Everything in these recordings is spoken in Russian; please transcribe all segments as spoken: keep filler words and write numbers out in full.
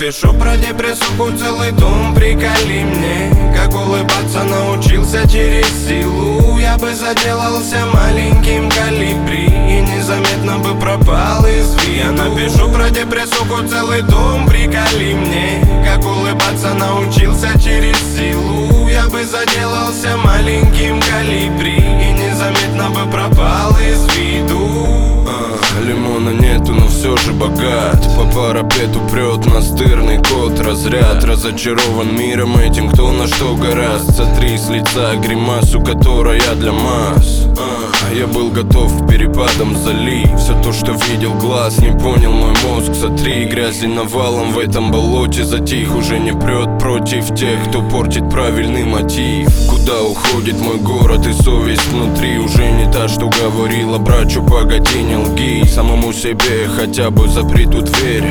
напишу про депрессуху целый том. Приколи мне, как улыбаться научился через силу. Я бы заделался маленьким колибри и незаметно бы пропал из виду. Я напишу про депрессуху целый том. Приколи мне, как улыбаться научился через силу. Я бы заделался маленьким колибри и незаметно бы пропал из виду. а, Лимона нету, но все же богат. По парапету прет настырный кот. Разряд разочарован миром этим, кто на что гораст. Сотри с лица гримасу, которая для масс. а, Я был готов к перепадам залить. Все то, что видел глаз, не понял мой мозг. Сотри грязи навалом в этом болоте. Затих, уже не прет против тех, кто портит правильный мотив. Куда уходит мой город и совесть внутри? Уже не та, что говорила брачу, погоди, не лги самому себе, хотя бы запри ту дверь.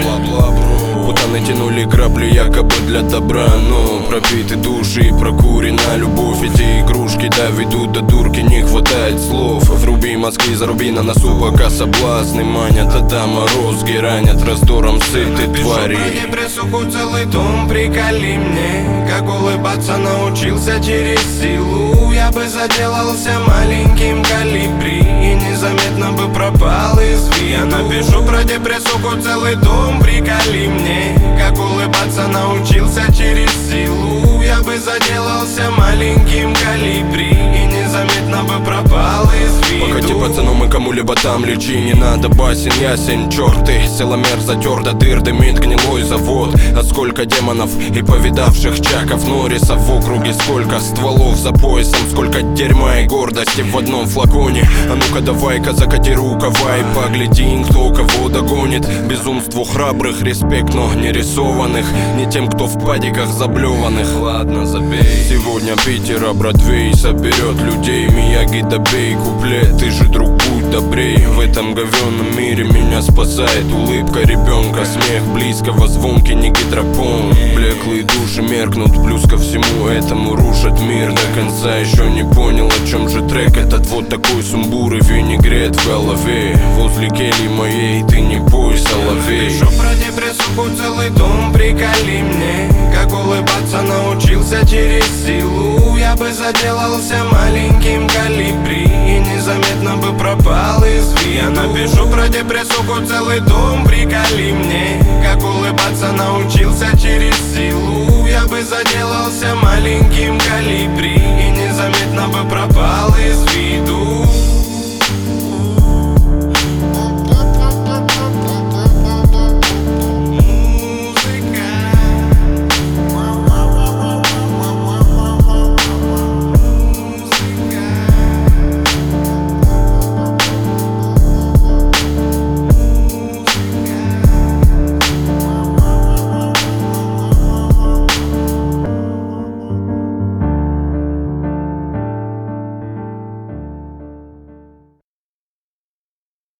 Путаны тянули грабли якобы для добра, но пропиты души и прокурена любовь. Эти игрушки доведут до дурки, не хватает слов. Вруби мозги, заруби на носу, пока соблазны манят. А там морозги ранят раздором сытой твари. Напишу про депрессуху целый том. Приколи мне, как улыбаться научился через силу. Я бы заделался маленьким колибри и незаметно бы пропал из виду. Я напишу про депрессуху целый том. Приколи мне, как улыбаться научился через силу. Я бы заделался маленьким колибри и незаметно бы пропал из виду. Покати, пацаном, и кому-либо там лечи. Не надо басен, ясен, черты. Силомер затер до дыр, дымит гнилой завод. А сколько демонов и повидавших чаков Норриса в округе. Сколько стволов за поясом, сколько дерьма и гордости в одном флаконе. А ну-ка давай-ка закати рукава и погляди, кто кого догонит. Безумству храбрых респект, но не рисованных. Не тем, кто в падиках заблеванных. Ладно, забей. Сегодня Питер, а Бродвей соберет людей. Мияги добей куплет, ты же, друг, будь добрей. В этом говёном мире меня спасает улыбка ребенка. Смех близкого, звонкий, не гидропон. Блеклые души меркнут, плюс ко всему этому рушат мир до конца. Еще не понял, о чем же трек этот. Вот такой сумбур и винегрет в голове. Возле кельи моей ты не бой, соловей. Напишу про депрессуху целый том. Приколи мне, как улыбаться научился через силу. Я бы заделался маленьким колибри и незаметно бы пропал из виду. Я напишу про депрессуху целый том. Приколи мне, как улыбаться научился через силу. Я бы заделался маленьким колибри и незаметно бы пропал из виду.